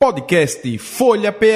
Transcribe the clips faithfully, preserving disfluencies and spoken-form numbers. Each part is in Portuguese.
Podcast Folha P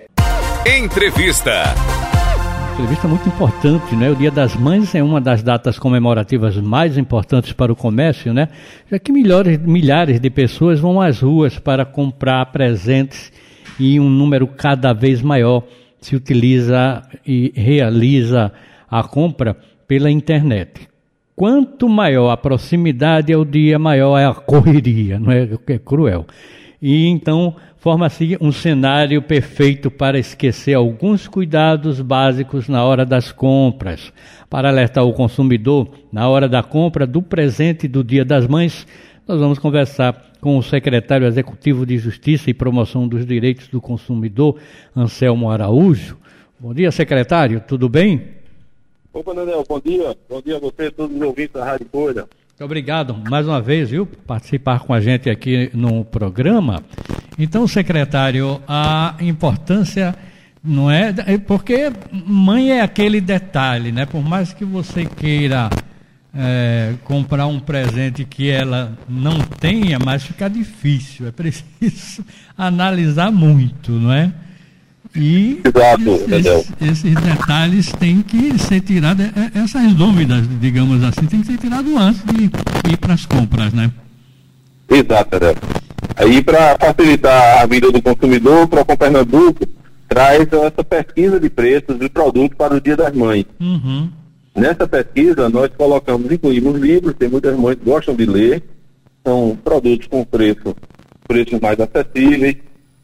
E. Entrevista. Entrevista muito importante, né? O Dia das Mães é uma das datas comemorativas mais importantes para o comércio, né? Já que milhares, milhares de pessoas vão às ruas para comprar presentes e um número cada vez maior se utiliza e realiza a compra pela internet. Quanto maior a proximidade ao dia, maior é a correria, não é? É cruel. E então forma-se um cenário perfeito para esquecer alguns cuidados básicos na hora das compras. Para alertar o consumidor na hora da compra do presente do Dia das Mães, nós vamos conversar com o secretário executivo de Justiça e Promoção dos Direitos do Consumidor, Anselmo Araújo. Bom dia, secretário, tudo bem? Opa, Daniel, bom dia. Bom dia a você e todos os ouvintes da Rádio Folha. Muito obrigado mais uma vez, viu, por participar com a gente aqui no programa. Então, secretário, a importância, não é, porque mãe é aquele detalhe, né? Por mais que você queira é, comprar um presente que ela não tenha, mas fica difícil, é preciso analisar muito, não é? E Exato, esses, esses detalhes têm que ser tirados, essas dúvidas, digamos assim, têm que ser tiradas antes de ir para as compras, né? Exato, né? Aí, para facilitar a vida do consumidor, o Procon Pernambuco traz essa pesquisa de preços de produtos para o Dia das Mães. Uhum. Nessa pesquisa, nós colocamos, incluímos livros, tem muitas mães que gostam de ler, são produtos com preço, preços mais acessíveis,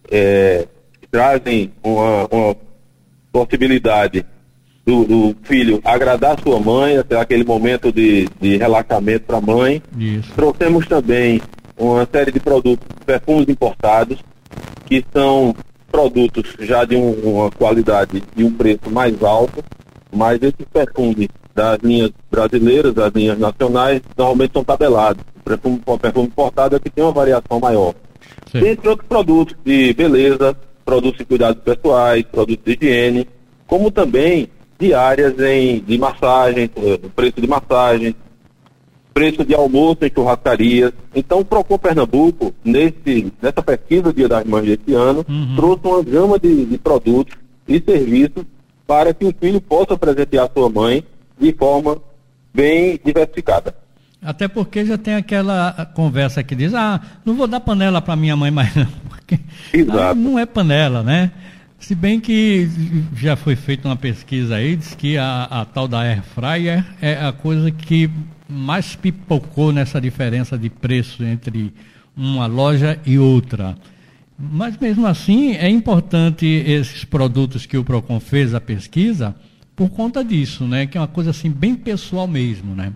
é, trazem uma, uma possibilidade do, do filho agradar sua mãe, até aquele momento de, de relaxamento para a mãe. Isso. Trouxemos também uma série de produtos, perfumes importados, que são produtos já de um, uma qualidade e um preço mais alto, mas esses perfumes das linhas brasileiras, das linhas nacionais, normalmente são tabelados. O perfume, o perfume importado é que tem uma variação maior. Sim. Entre outros produtos de beleza, produtos de cuidados pessoais, produtos de higiene, como também de áreas em, de massagem, preço de massagem, preço de almoço em churrascarias. Então, o Procon Pernambuco, nesse, nessa pesquisa Dia das Mães deste ano, uhum. trouxe uma gama de, de produtos e serviços para que o filho possa presentear sua mãe de forma bem diversificada. Até porque já tem aquela conversa que diz, ah, não vou dar panela para minha mãe mais não, porque ah, não é panela, né? Se bem que já foi feita uma pesquisa aí, diz que a, a tal da Air Fryer é a coisa que mais pipocou nessa diferença de preço entre uma loja e outra. Mas mesmo assim é importante esses produtos que o Procon fez a pesquisa por conta disso, né? Que é uma coisa assim bem pessoal mesmo, né?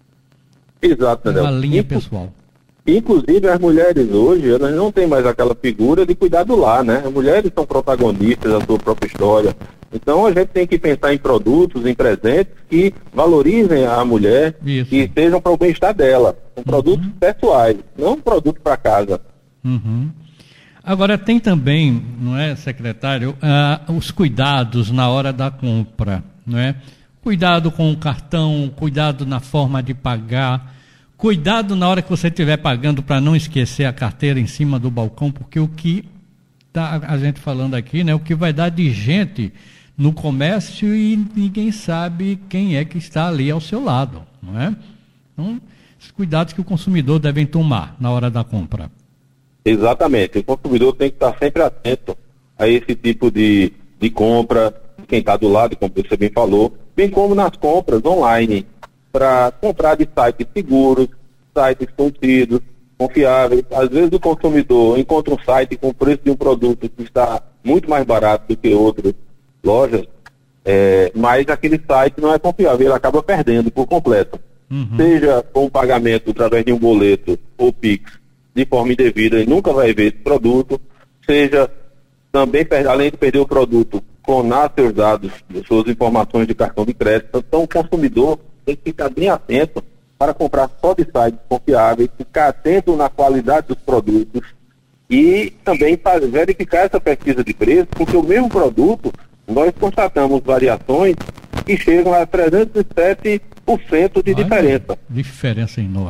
Exato, Uma linha Inclu- pessoal. Inclusive, as mulheres hoje, elas não têm mais aquela figura de cuidar do lar, né? As mulheres são protagonistas da sua própria história. Então, a gente tem que pensar em produtos, em presentes que valorizem a mulher Isso. e sejam para o bem-estar dela. São Uhum. produtos pessoais, não um produto para casa. Uhum. Agora, tem também, não é, secretário, uh, os cuidados na hora da compra, não é? Cuidado com o cartão, cuidado na forma de pagar, cuidado na hora que você estiver pagando para não esquecer a carteira em cima do balcão, porque o que está a gente falando aqui, né, o que vai dar de gente no comércio e ninguém sabe quem é que está ali ao seu lado, não é? Então, os cuidados que o consumidor deve tomar na hora da compra. Exatamente. O consumidor tem que estar sempre atento a esse tipo de, de compra, quem está do lado, como você bem falou, bem como nas compras online, para comprar de sites seguros, sites conhecidos, confiáveis. Às vezes o consumidor encontra um site com o preço de um produto que está muito mais barato do que outras lojas, é, mas aquele site não é confiável, ele acaba perdendo por completo. Uhum. Seja com o pagamento através de um boleto ou Pix de forma indevida, ele nunca vai ver esse produto, seja também, além de perder o produto, clonar seus dados, suas informações de cartão de crédito. Então, o consumidor tem que ficar bem atento para comprar só de sites confiáveis, ficar atento na qualidade dos produtos e também para verificar essa pesquisa de preço, porque o mesmo produto, nós constatamos variações que chegam a trezentos e sete por cento de Olha, diferença. Diferença enorme.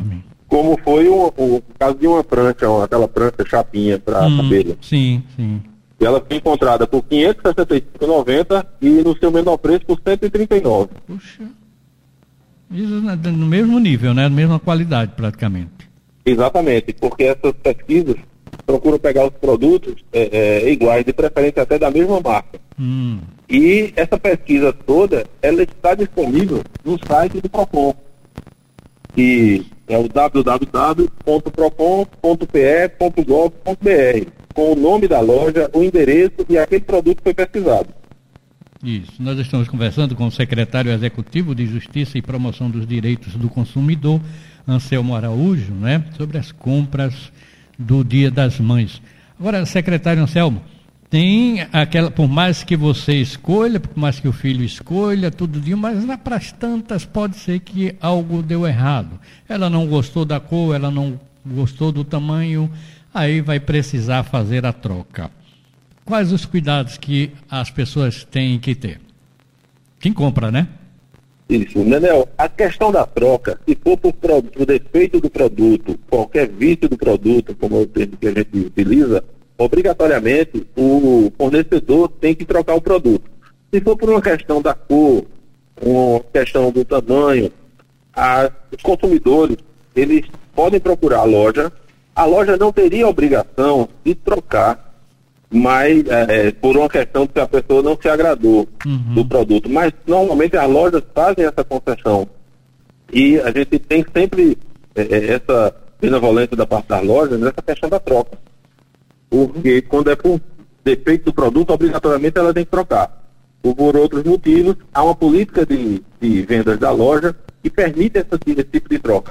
como foi o, o caso de uma prancha, uma, aquela prancha chapinha para hum, cabelo. Sim, sim. E ela foi encontrada por quinhentos e sessenta e cinco reais e noventa centavos e no seu menor preço por cento e trinta e nove reais. Puxa, isso no mesmo nível, né? Na mesma qualidade praticamente. Exatamente, porque essas pesquisas procuram pegar os produtos é, é, iguais, de preferência até da mesma marca. Hum. E essa pesquisa toda, ela está disponível no site do Procon, que é o w w w ponto procon ponto p e ponto gov ponto b r, com o nome da loja, o endereço e aquele produto que foi pesquisado. Isso. Nós estamos conversando com o secretário executivo de Justiça e Promoção dos Direitos do Consumidor, Anselmo Araújo, né, sobre as compras do Dia das Mães. Agora, secretário Anselmo, tem aquela, por mais que você escolha, por mais que o filho escolha, tudo dia, mas lá para as tantas pode ser que algo deu errado. Ela não gostou da cor, ela não gostou do tamanho, aí vai precisar fazer a troca. Quais os cuidados que as pessoas têm que ter? Quem compra, né? Isso, Nenel, a questão da troca, se for por, por defeito do produto, qualquer vício do produto, como é o termo que a gente utiliza, obrigatoriamente o fornecedor tem que trocar o produto. Se for por uma questão da cor, uma questão do tamanho, a, os consumidores, eles podem procurar a loja, a loja não teria a obrigação de trocar, mas é, por uma questão de que a pessoa não se agradou uhum. do produto, mas normalmente as lojas fazem essa concessão e a gente tem sempre é, essa benevolência da parte das lojas nessa questão da troca, porque quando é por defeito do produto, obrigatoriamente ela tem que trocar. Ou por outros motivos, há uma política de, de vendas da loja que permite essa, esse tipo de troca.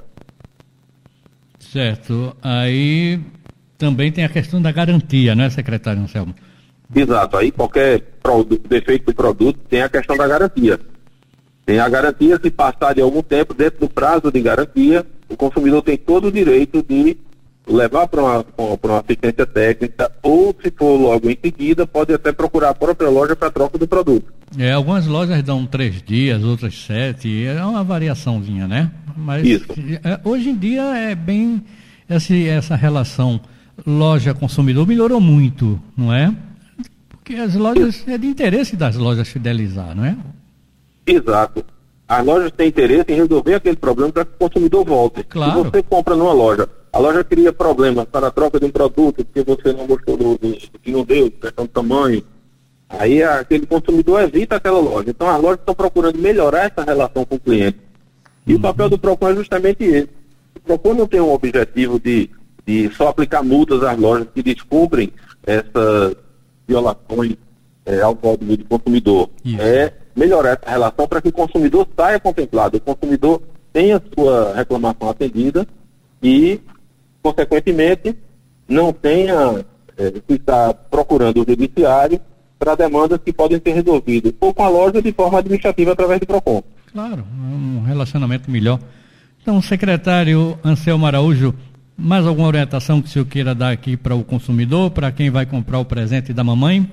Certo, aí também tem a questão da garantia, não é, secretário Anselmo? Exato, aí qualquer produto, defeito do produto tem a questão da garantia. Tem a garantia, se passar de algum tempo, dentro do prazo de garantia, o consumidor tem todo o direito de levar para uma, para uma assistência técnica, ou se for logo em seguida, pode até procurar a própria loja para a troca do produto. É, algumas lojas dão três dias, outras sete, é uma variaçãozinha, né? Mas Isso. É, hoje em dia é bem, essa, essa relação loja-consumidor melhorou muito, não é? Porque as lojas, é de interesse das lojas fidelizar, não é? Exato. As lojas têm interesse em resolver aquele problema para que o consumidor volte. Claro. Se você compra numa loja, a loja cria problemas para a troca de um produto porque você não gostou do, do, do que não deu, questão do tamanho, aí aquele consumidor evita aquela loja. Então as lojas estão procurando melhorar essa relação com o cliente. E uhum. o papel do Procon é justamente esse. O Procon não tem um objetivo de, de só aplicar multas às lojas que descumprem essas violações é, ao Código de Consumidor. Isso. É melhorar essa relação para que o consumidor saia contemplado, o consumidor tenha sua reclamação atendida e, consequentemente, não tenha é, que estar procurando o judiciário para demandas que podem ser resolvidas ou com a loja de forma administrativa através do Procon. Claro, um relacionamento melhor. Então, secretário Anselmo Araújo, mais alguma orientação que o senhor queira dar aqui para o consumidor, para quem vai comprar o presente da mamãe?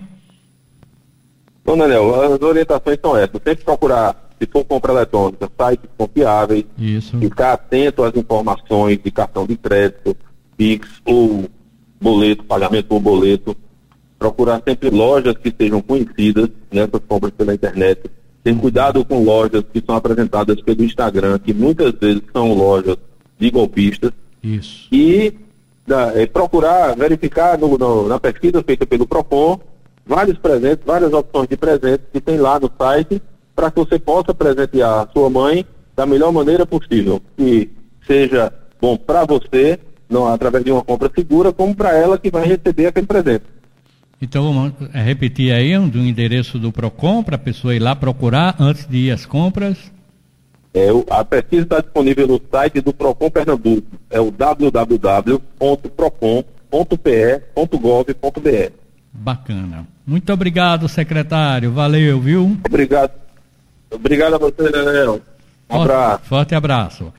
Bom, Daniel, as orientações são essas. Sempre procurar, se for compra eletrônica, sites confiáveis. Isso. Ficar atento às informações de cartão de crédito, Pix ou boleto, pagamento por boleto. Procurar sempre lojas que sejam conhecidas nessas compras pela internet. Ter cuidado com lojas que são apresentadas pelo Instagram, que muitas vezes são lojas de golpistas. Isso. E da, é, procurar verificar no, no, na pesquisa feita pelo Procon vários presentes, várias opções de presentes que tem lá no site para que você possa presentear a sua mãe da melhor maneira possível. Que seja bom para você, não, através de uma compra segura, como para ela que vai receber aquele presente. Então vamos repetir aí um do endereço do Procon para a pessoa ir lá procurar antes de ir às compras. É, a pesquisa está disponível no site do Procon Pernambuco. É o w w w ponto procon ponto p e ponto gov ponto b r. Bacana. Muito obrigado, secretário. Valeu, viu? Obrigado. Obrigado a você, Daniel. Um forte, abraço. Forte abraço.